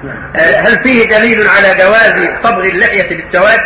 هل فيه دليل على جواز صبغ اللحية بالسواد؟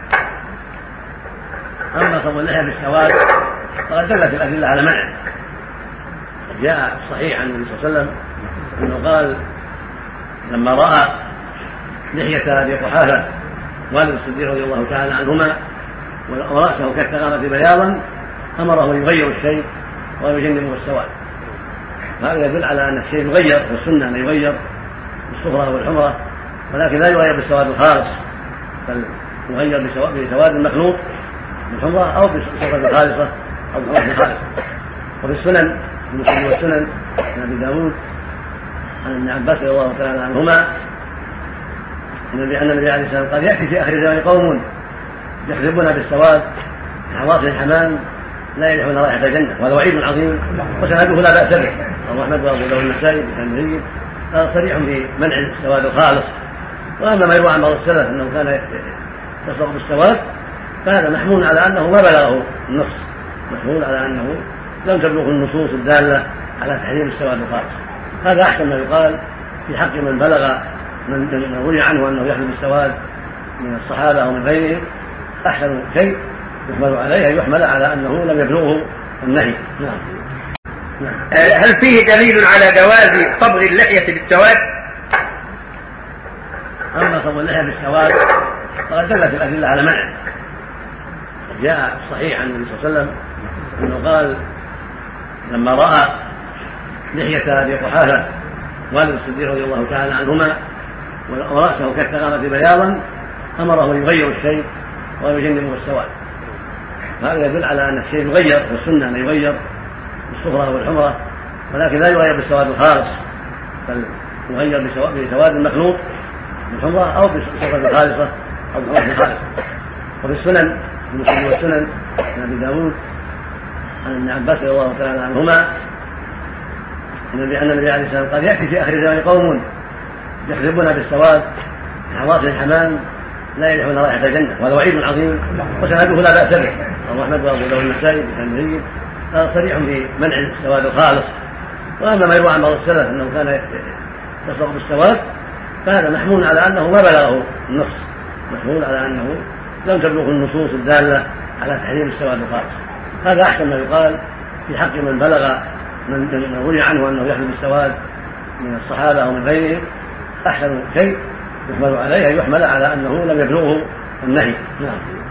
أما صبغ اللحية بالسواد فقد دلت الأدلة على منعه. جاء صحيح عن النبي صلى الله عليه وسلم أنه قال لما رأى لحية أبي قحافة والد الصديق رضي الله تعالى عنهما ورأسه كالثغامة بياضا أمره أن يغير الشيء ويجنبه السواد. هذا يدل على أن الشيء يغير، والسنة أن يغير بالصفرة والحمرة، ولكن لا يغير بالسواد الخالص، بل يغير بسواد مخلوط بالحمرة أو بالصفرة الخالصة أو بالحمرة الخالصة. وفي السنن المسلم والسنن عن أبي داود عن ابن عباس رضي الله تعالى عنهما أن النبي عليه الصلاة والسلام قال يأتي في آخر الزمان قوم يخربون بالسواد حواصل الحمام لا يريحون رائحة الجنة، وهذا وعيد عظيم وسنده لا بأس به. رواه أحمد وأبو داود والنسائي بسند جيد، صريح في منع السواد الخالص. وأما ما يروى عن بعض السلف أنه كان يصبغ بالسواد فهذا محمول على أنه ما بلغه النص، محمول على أنه لم تبلغ النصوص الدالة على تحريم السواد الخالص. هذا أحسن ما يقال في حق من بلغ من روي عنه أنه يحمل السواد من الصحابة أو من غيرهم. أحسن شيء يحمل عليه أن يحمل على أنه لم يبلغه النهي. هل فيه دليل على جواز صبغ اللحية بالسواد؟ أما صبغ اللحية بالسواد فقد دلت الأدلة على منعه. جاء صحيح عن النبي صلى الله عليه وسلم أنه قال لما رأى لحية أبي قحافة والد الصديق رضي الله تعالى عنهما ورأسه كالثغامة بياضا أمره أن يغير الشيء ويجنبه السواد. هذا يدل على أن الشيء يغير، والسنة أن يغير بالصفرة والحمرة، ولكن لا يغير بالسواد الخالص، بل يغير بسواد مخلوط بالحمرة أو بالصفرة الخالصة أو بالحمرة الخالصة. وفي السنن المسلم والسنن عن أبي داود عن ابن عباس رضي الله تعالى عنهما أن النبي عليه الصلاة والسلام قال يأتي في آخر الزمان قوم يخربون بالسواد حواصل الحمام لا يريحون رائحة الجنة، وهذا وعيد عظيم وسنده لا بأس به. رواه أحمد وأبو داود والنسائي بسند جيد، صريح في منع السواد الخالص. وأما ما يروى عن بعض السلف أنه كان يصبغ بالسواد فهذا محمول على أنه ما بلغه النص، محمول على أنه لم تبلغ النصوص الدالة على تحريم السواد الخالص. هذا أحسن ما يقال في حق من بلغ من روي عنه أنه يحمل السواد من الصحابة أو من غيرهم. أحسن شيء يحمل عليه أن يحمل على أنه لم يبلغه النهي.